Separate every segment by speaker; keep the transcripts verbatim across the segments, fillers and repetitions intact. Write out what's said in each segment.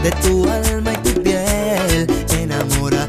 Speaker 1: de tu alma y tu piel, enamorado.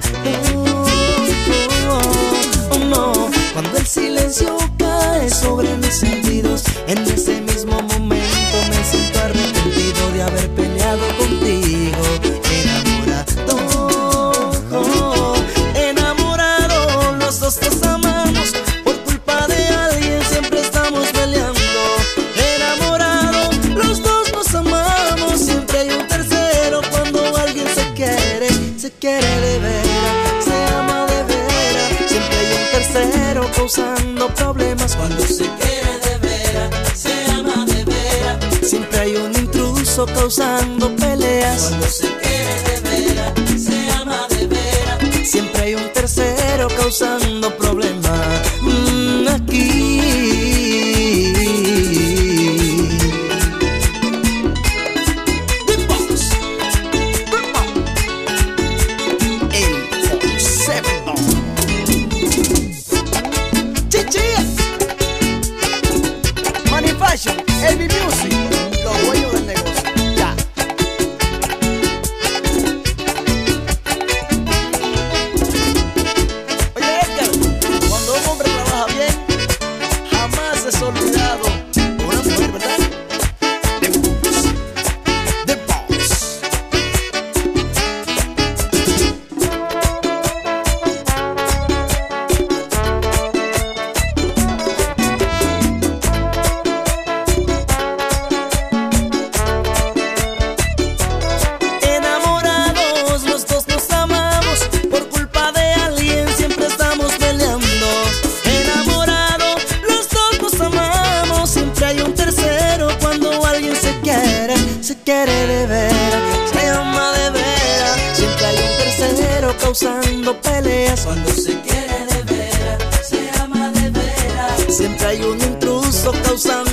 Speaker 1: Oh, no, cuando el silencio cae sobre mis sentidos, en ese mismo momento me siento arrepentido de haber peleado contigo, enamorado. Oh, enamorado, los dos nos amamos, por culpa de alguien siempre estamos peleando. Enamorado, los dos nos amamos, siempre hay un tercero cuando alguien se quiere, se quiere de veras, se ama de veras. Siempre hay un tercero causando problemas cuando se quiere de veras, se ama de veras. Siempre hay un intruso causando peleas cuando se quiere de veras, se ama de veras. Siempre hay un tercero causando problemas. Mm, aquí L B Music, los dueños del negocio. Ya. Oye, Edgar, cuando un hombre trabaja bien, jamás es olvidado una mujer, ¿verdad? The Boss, The Boss. Se quiere de veras, se ama de veras. Siempre hay un tercero causando peleas cuando se quiere de veras, se ama de veras. Siempre hay un intruso causando